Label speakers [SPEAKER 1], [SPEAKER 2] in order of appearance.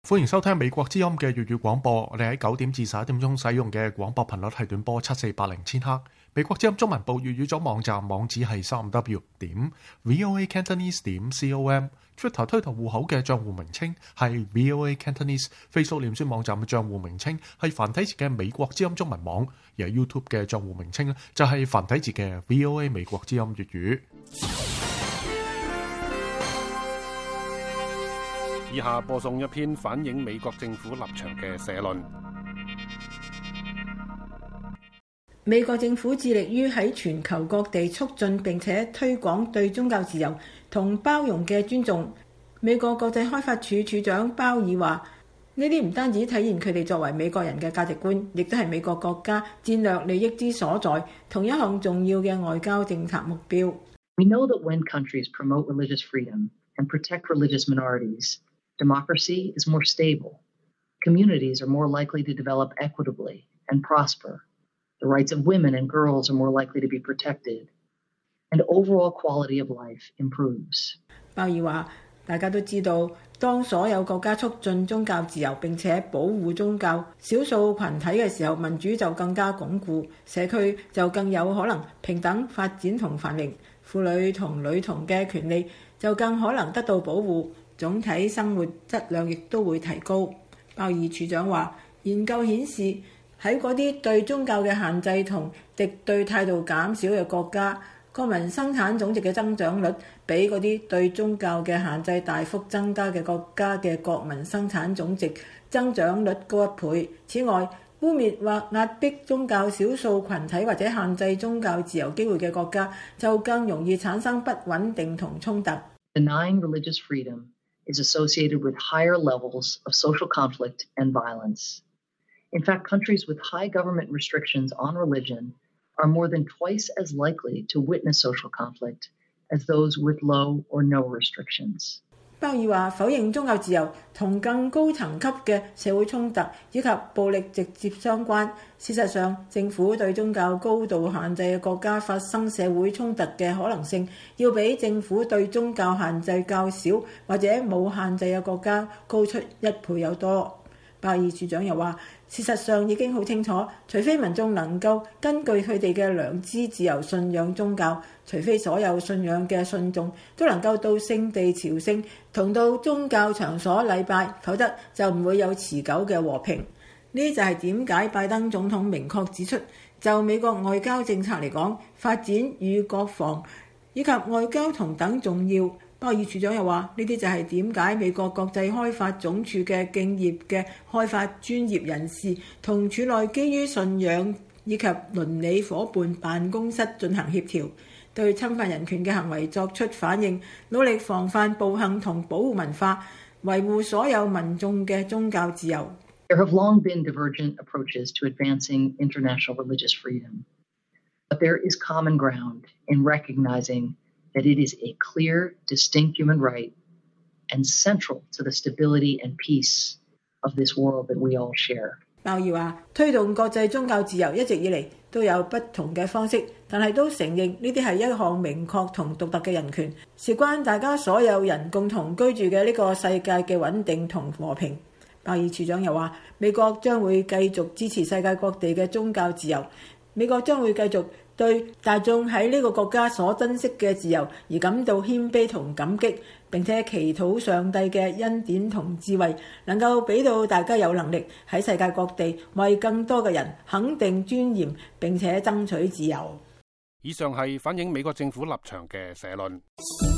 [SPEAKER 1] 歡迎收聽美國之音嘅粵語廣播。我哋喺9點至11點鐘使用嘅廣播頻率係短波7480千赫。美國之音中文部粵語組網站網址係 3w.voacantonese.com。Twitter 推特戶口嘅帳戶名稱係 VOA Cantonese。Facebook 臉書網站嘅帳戶名稱係繁體字嘅美國之音中文網。而 YouTube 嘅帳戶名稱就係繁體字嘅 VOA 美國之音粵語。
[SPEAKER 2] 以下播送一篇反映美國政府立場嘅社論。
[SPEAKER 3] 美國政府致力於喺全球各地促進並且推廣對宗教自由同包容嘅尊重。美國國際開發署署長鮑爾話：呢啲唔單止體現佢哋作為美國人嘅價值觀，亦都係美國國家戰略利益之所在，同一項重要嘅外交政策目標。
[SPEAKER 4] We know that when countries promote religious freedom and protect religious minorities, democracy is more stable. Communities are more likely to develop equitably and prosper. The rights of women and girls are more likely to be protected. And overall quality of life improves.
[SPEAKER 3] 鮑爾話：大家都知道，當所有國家促進宗教自由並且保護宗教少數群體嘅時候，民主就更加鞏固，社區就更有可能平等發展同繁榮，婦女同女童嘅權利就更可能得到保護。總體生活質量亦都會提高。鮑爾處長話：研究顯示喺嗰啲對宗教嘅限制同敵對態度減少嘅國家，國民生產總值嘅增長率比嗰啲對宗教嘅限制大幅增加嘅國家嘅國民生產總值增長率高1倍。此外，污蔑或壓迫宗教少數群體或者限制宗教自由機會嘅國家，就更容易產生不穩定同衝突。
[SPEAKER 4] Denying religious freedom is associated with higher levels of social conflict and violence. In fact, countries with high government restrictions on religion are more than twice as likely to witness social conflict as those with low or no restrictions.
[SPEAKER 3] 鮑爾話：否認宗教自由同更高層級嘅社會衝突以及暴力直接相關。事實上，政府對宗教高度限制嘅國家發生社會衝突嘅可能性，要比政府對宗教限制較少或者冇限制嘅國家高出1倍有多。鮑爾處長又話：事實上已經好清楚，除非民眾能夠根據佢哋嘅良知自由信仰宗教，除非所有信仰嘅信眾都能夠到聖地朝聖同到宗教場所禮拜，否則就唔會有持久嘅和平。呢就係點解拜登總統明確指出，就美國外交政策嚟講，發展與國防以及外交同等重要。鮑爾處長又話：呢啲就係點解美國國際開發總署嘅敬業嘅開發專業人士同署內基於信仰以及倫理夥伴辦公室進行協調，對侵犯人權嘅行為作出反應，努力防範暴行同保護文化，維護所有民眾嘅宗教自由。
[SPEAKER 4] There have long been divergent approaches to advancing international religious freedom, but there is common ground in recognizing that it is a clear, distinct human right and central to the stability and peace of this world that we all share.
[SPEAKER 3] 鮑爾話：推動國際宗教自由一直以嚟都有不同嘅方式，但係都承認呢啲係一項明確同獨特嘅人權，事關大家所有人共同居住嘅呢個世界嘅穩定同和平。鮑爾處長又話：美國將會繼續支持世界各地嘅宗教自由，美國將會繼續對大眾喺呢個國家所珍惜嘅自由而感到謙卑同感激，並且祈禱上帝嘅恩典同智慧，能夠俾到大家有能力喺世界各地為更多嘅人肯定尊嚴並且爭取自由。
[SPEAKER 2] 以上係反映美國政府立場嘅社論。